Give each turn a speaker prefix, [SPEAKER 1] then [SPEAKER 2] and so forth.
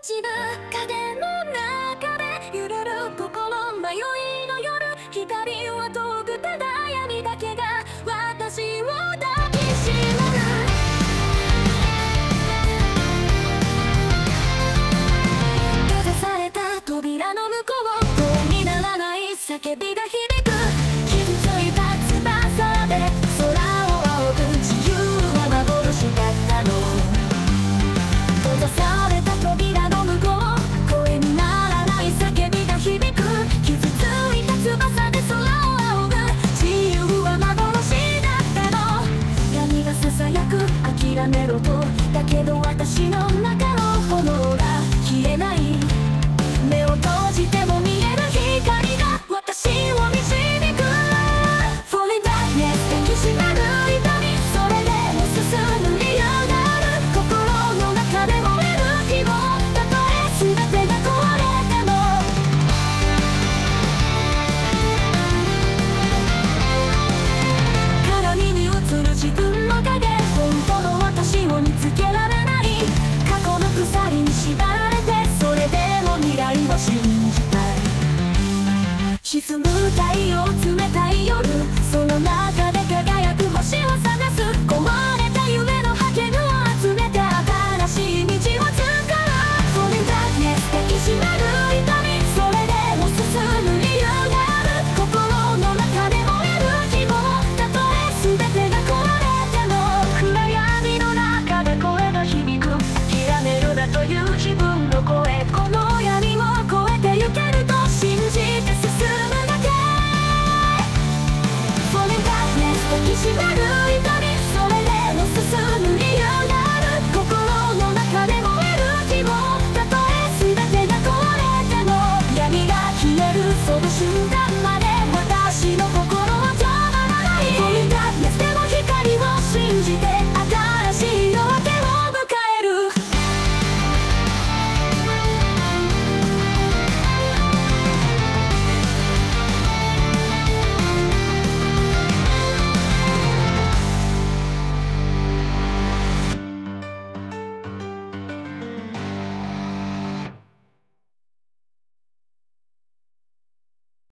[SPEAKER 1] ちる風の中で揺れる心迷いの夜、光は遠くただ闇だけが私を抱きしめる。閉ざされた扉の向こう、声にならない叫びが響く。傷ついた翼で空を仰ぐ自由は幻だったの。閉ざされた扉の向こう、声にならない叫びが響く。傷ついた翼で空を仰ぐ自由は幻だったの。闇がささやく諦めろと、だけど私の中の炎が消えない。目を閉じても見える光が私を導く。 For the darkness 抱きしめる痛み、それでも進む理由がある。心の中で燃える希望、たとえ全てが壊れても。鏡に映る自分の影、本当の私を見つけられない。過去の鎖に縛られ